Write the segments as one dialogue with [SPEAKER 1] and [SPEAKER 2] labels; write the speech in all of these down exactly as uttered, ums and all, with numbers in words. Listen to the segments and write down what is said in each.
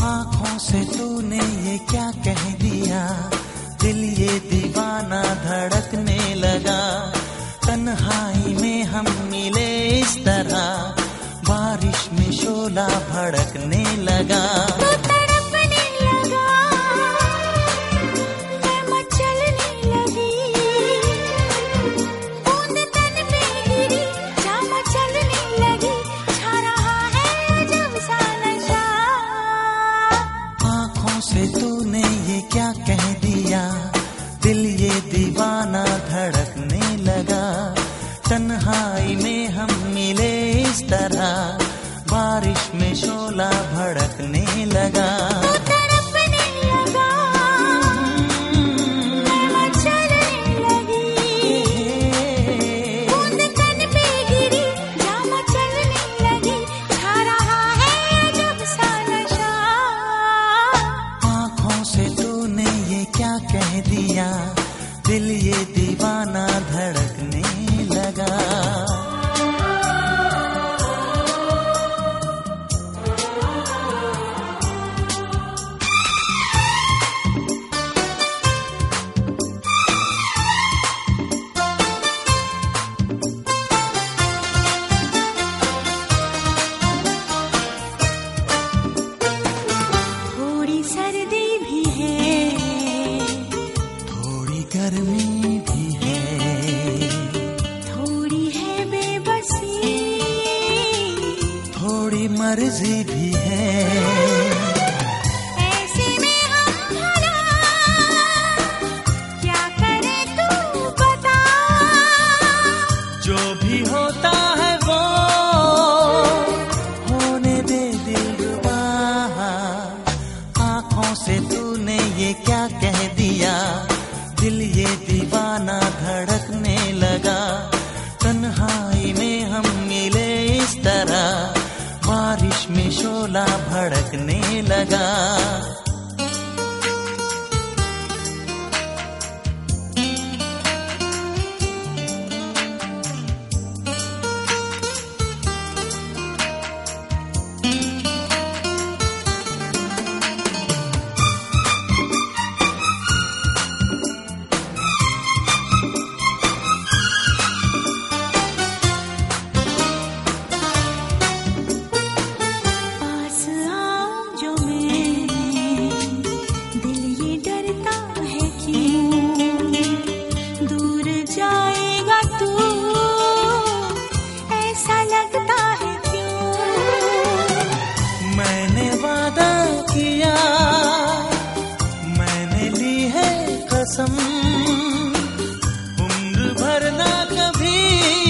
[SPEAKER 1] आँखों से तूने ये क्या कह दिया, दिल ये दीवाना धड़कने लगा। तन्हाई में हम मिले इस तरह, बारिश में शोला भड़कने लगा। से तूने ये क्या कह दिया, दिल ये दीवाना धड़कने लगा। तन्हाई में हम मिले इस तरह, बारिश में शोला भड़कने लगा। क्या कह दिया, दिल ये दीवाना धड़कने लगा।
[SPEAKER 2] थोड़ी सर्दी भी है,
[SPEAKER 1] गर्मी भी है,
[SPEAKER 2] थोड़ी है बेबसी,
[SPEAKER 1] थोड़ी मर्जी भी है।
[SPEAKER 2] ऐसे में हम भला क्या करें तू बता।
[SPEAKER 1] जो भी होता है वो होने दे दिलरुबा। आँखों से तूने ये क्या कह दिया, दिल ये दीवाना धड़कने लगा। तन्हाई में हम मिले इस तरह, बारिश में शोला भड़कने लगा। उम्र भर ना कभी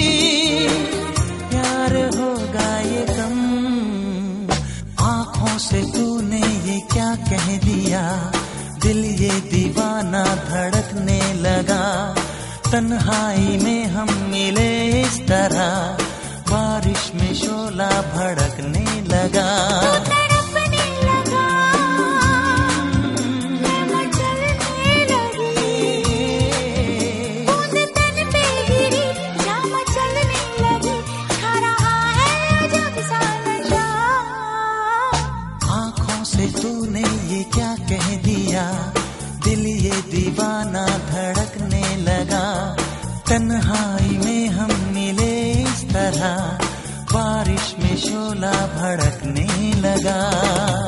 [SPEAKER 1] प्यार होगा ये कम। आँखों से तूने ये क्या कह दिया, दिल ये दीवाना धड़कने लगा। तन्हाई में हम मिले इस तरह, बारिश में शोला भड़कने लगा। तूने ये क्या कह दिया, दिल ये दीवाना धड़कने लगा। तन्हाई में हम मिले इस तरह, बारिश में शोला भड़कने लगा।